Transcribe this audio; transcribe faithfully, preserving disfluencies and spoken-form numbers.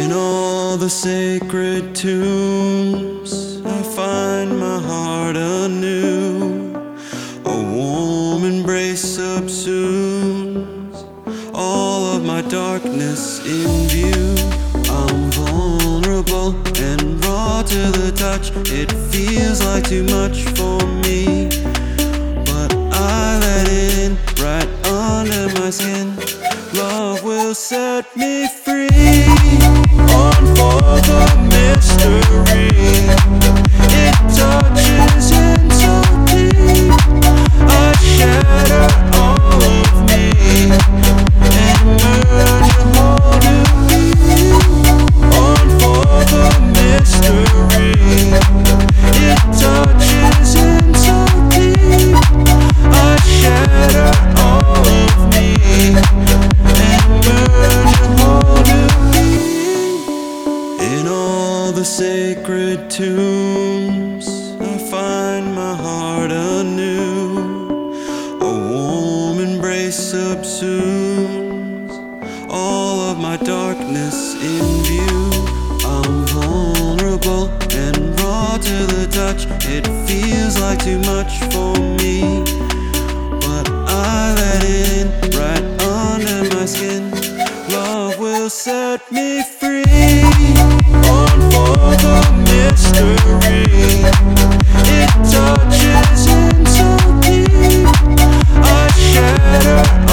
In all the sacred tombs, I find my heart anew. A warm embrace subsumes all of my darkness in view. I'm vulnerable and raw to the touch. It feels like too much for me, but I let it in right under my skin. Love will set me free. On for the mystery. It touches in so deep. I shatter all of me and merge a whole new being. On for the mystery. It touches in so deep. I shatter all of me and merge a whole new being. In all the sacred tombs, I find my heart anew. A warm embrace subsumes all of my darkness in view. I'm vulnerable and raw to the touch. It feels like too much for me, but I let it in right under my skin. Love will set me free. On for the mystery. It touches in so deep. I shatter